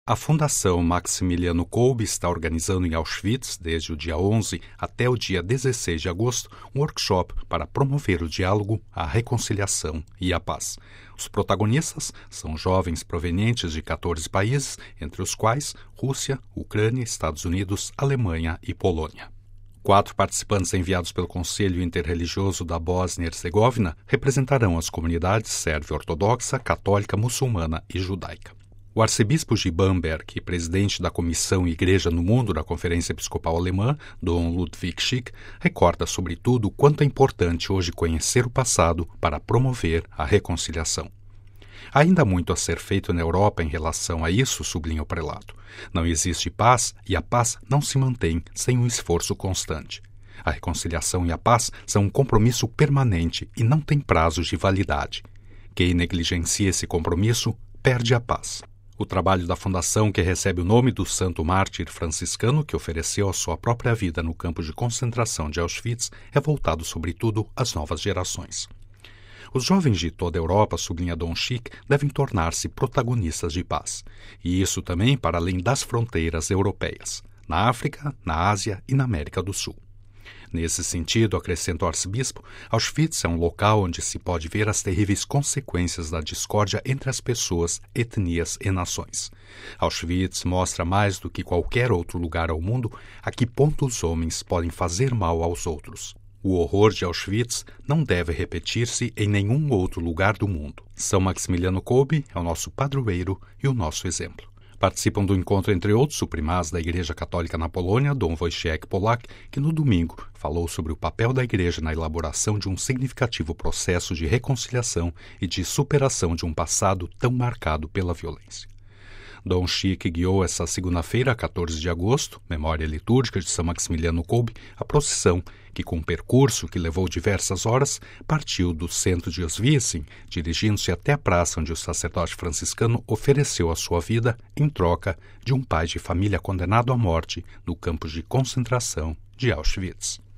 A Fundação Maximiliano Kolbe está organizando em Auschwitz, desde o dia 11 até o dia 16 de agosto, um workshop para promover o diálogo, a reconciliação e a paz. Os protagonistas são jovens provenientes de 14 países, entre os quais Rússia, Ucrânia, Estados Unidos, Alemanha e Polônia. 4 participantes enviados pelo Conselho Interreligioso da Bósnia e Herzegovina representarão as comunidades sérvia-ortodoxa, católica, muçulmana e judaica. O arcebispo de Bamberg e presidente da Comissão Igreja no Mundo da Conferência Episcopal Alemã, Dom Ludwig Schick, recorda sobretudo o quanto é importante hoje conhecer o passado para promover a reconciliação. Há ainda muito a ser feito na Europa em relação a isso, sublinha o prelado. Não existe paz e a paz não se mantém sem um esforço constante. A reconciliação e a paz são um compromisso permanente e não têm prazos de validade. Quem negligencia esse compromisso perde a paz. O trabalho da fundação, que recebe o nome do santo mártir franciscano que ofereceu a sua própria vida no campo de concentração de Auschwitz, é voltado sobretudo às novas gerações. Os jovens de toda a Europa, sublinha Dom Schick, devem tornar-se protagonistas de paz. E isso também para além das fronteiras europeias, na África, na Ásia e na América do Sul. Nesse sentido, acrescenta o arcebispo, Auschwitz é um local onde se pode ver as terríveis consequências da discórdia entre as pessoas, etnias e nações. Auschwitz mostra mais do que qualquer outro lugar ao mundo a que ponto os homens podem fazer mal aos outros. O horror de Auschwitz não deve repetir-se em nenhum outro lugar do mundo. São Maximiliano Kolbe é o nosso padroeiro e o nosso exemplo. Participam do encontro, entre outros, o primaz da Igreja Católica na Polônia, Dom Wojciech Polak, que no domingo falou sobre o papel da Igreja na elaboração de um significativo processo de reconciliação e de superação de um passado tão marcado pela violência. Dom Schick guiou essa segunda-feira, 14 de agosto, memória litúrgica de São Maximiliano Kolbe, a procissão que, com um percurso que levou diversas horas, partiu do centro de Oswiecim, dirigindo-se até a praça onde o sacerdote franciscano ofereceu a sua vida em troca de um pai de família condenado à morte no campo de concentração de Auschwitz.